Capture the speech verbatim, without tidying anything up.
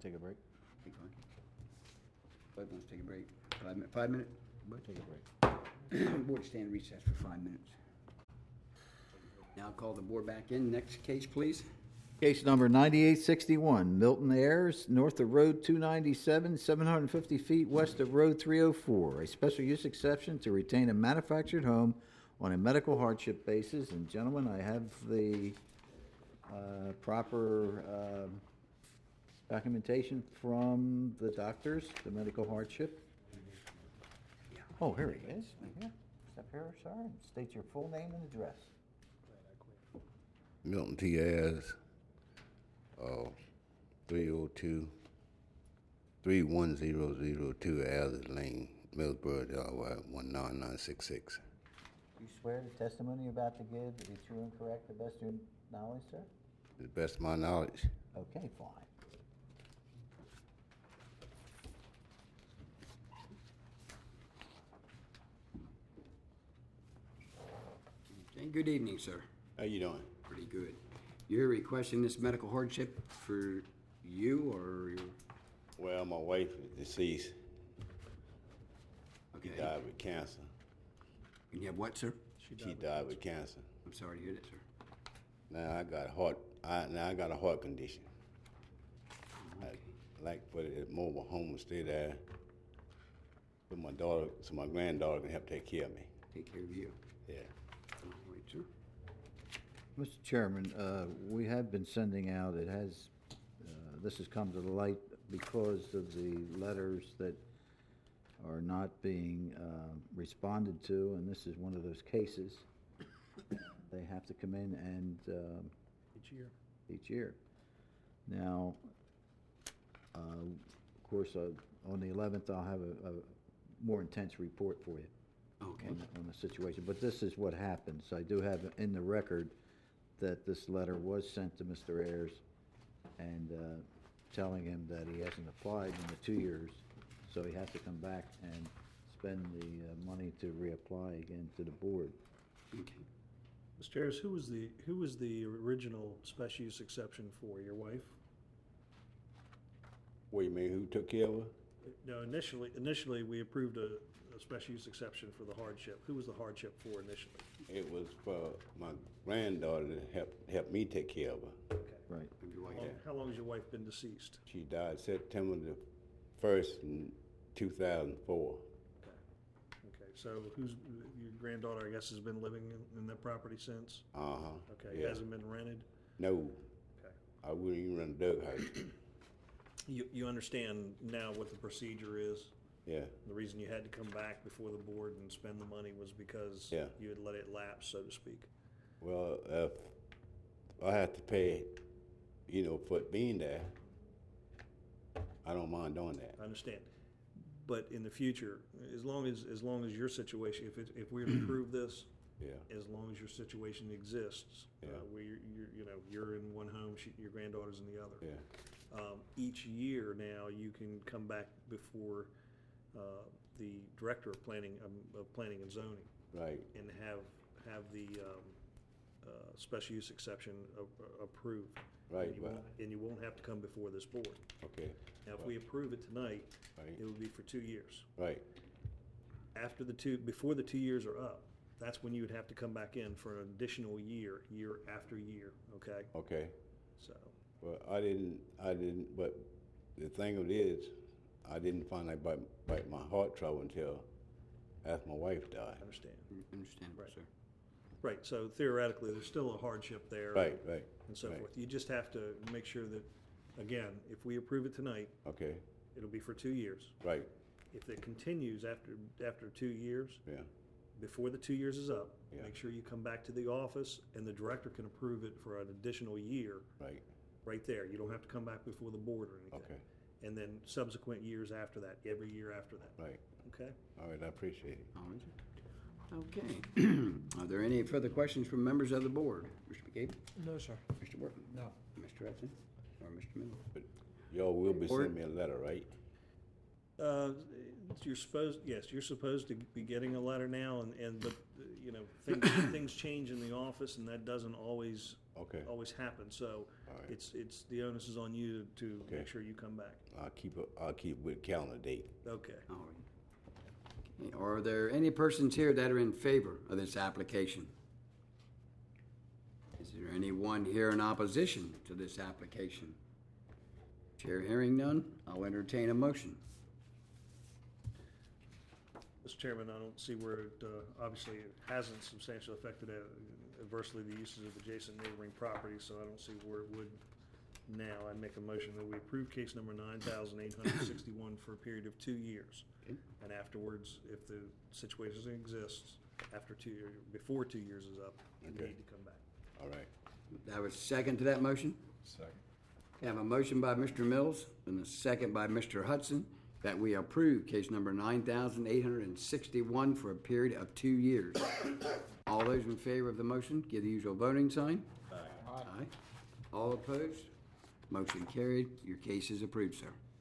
take a break. Take one. Bud wants to take a break. Five minute, five minute? Bud? Take a break. Board stand recess for five minutes. Now call the board back in. Next case, please. Case number ninety-eight sixty-one, Milton Ayers, north of Road two ninety-seven, seven hundred fifty feet west of Road three oh four. A special use exception to retain a manufactured home on a medical hardship basis. And gentlemen, I have the uh, proper um, documentation from the doctors, the medical hardship. Oh, here he is. Yeah. Step here, sir, and state your full name and address. Milton T. Ayers, uh, three oh two, three one zero zero two Ayers Lane, Millsboro, Delaware, one nine nine six six. You swear the testimony you're about to give is true and correct, the best of your knowledge, sir? To the best of my knowledge. Okay, fine. Okay, good evening, sir. How you doing? Pretty good. You're requesting this medical hardship for you or your, Well, my wife is deceased. She okay. died with cancer. And you have what, sir? She died with cancer. I'm sorry to hear that, sir. Now I got a heart. I now I got a heart condition. Okay. I like for the mobile home to stay there. So my daughter, so my granddaughter can help take care of me. Take care of you. Yeah. All right, sir. Mister Chairman, uh, we have been sending out, it has, uh, this has come to the light because of the letters that are not being uh, responded to, and this is one of those cases. They have to come in and um, Each year. each year. Now, uh, of course, uh, on the eleventh, I'll have a, a more intense report for you Okay. on, the- on the situation. But this is what happens. I do have in the record that this letter was sent to Mister Ayers and uh, telling him that he hasn't applied in the two years, so he has to come back and spend the uh, money to reapply again to the board. Okay. Mister Ayers, who was the, who was the original special use exception for? Your wife? What do you mean? Who took care of her? No, initially, initially, we approved a, a special use exception for the hardship. Who was the hardship for initially? It was for my granddaughter to help help me take care of her. Okay. Right. And your wife. How long- How long has your wife been deceased? She died September the first in two thousand four. Okay. Okay, so who's, your granddaughter, I guess, has been living in, in that property since? Uh huh. Okay, Yeah. hasn't been rented? No, Okay. I wouldn't even run a Doug house. You, you understand now what the procedure is? Yeah. The reason you had to come back before the board and spend the money was because Yeah. you had let it lapse, so to speak. Well, if I have to pay, you know, for it being there, I don't mind doing that. I understand. But in the future, as long as, as long as your situation, if it, if we're to approve this, Yeah. as long as your situation exists, uh, Yeah. where you're, you're, you know, you're in one home, she, your granddaughter's in the other. Yeah. Um, each year now, you can come back before, uh, the director of planning, um, of planning and zoning Right. and have, have the, um, uh, special use exception a- approved. Right, And you but- won't- And you won't have to come before this board. Okay. Now, if we approve it tonight, Right. it would be for two years. Right. After the two, before the two years are up, that's when you would have to come back in for an additional year, year after year, okay? Okay. So, Well, I didn't. I didn't. But the thing of it is, I didn't find out about, about my heart trouble until after my wife died. I understand. Understandable, Right. sir. Right, so theoretically, there's still a hardship there. Right. Right. And so right. forth. You just have to make sure that, again, if we approve it tonight, Okay. it'll be for two years. Right. If it continues after, after two years, Yeah. before the two years is up, Yeah. make sure you come back to the office and the director can approve it for an additional year Right. right there. You don't have to come back before the board or anything. Okay. And then subsequent years after that, every year after that, Right. okay? All right. I appreciate it. All right, sir. Okay. Are there any further questions from members of the board? Mister McCabe? No, sir. Mister Workman? No. Mister Upson? Or Mister Miller? But y'all will be Or- sending me a letter, right? Uh, You're supposed, yes, you're supposed to be getting a letter now, and, and, but, uh, you know, things, things change in the office, and that doesn't always, Okay. always happen, so All right. it's, it's, the onus is on you to Okay. make sure you come back. I'll keep it, I'll keep with calendar date. Okay. All right. Okay, are there any persons here that are in favor of this application? Is there anyone here in opposition to this application? Chair hearing none, I'll entertain a motion. Mister Chairman, I don't see where it, uh, obviously, it hasn't substantially affected uh, adversely the uses of adjacent neighboring properties, so I don't see where it would now. I'd make a motion that we approve case number nine thousand eight hundred sixty-one for a period of two years. Okay. And afterwards, if the situation exists, after two, years, before two years is up, you Okay. need to come back. All right. That was second to that motion? Second. We have a motion by Mister Mills and a second by Mister Hudson that we approve case number nine thousand eight hundred sixty-one for a period of two years. All those in favor of the motion, give the usual voting sign. Aye. Aye. All opposed? Motion carried. Your case is approved, sir.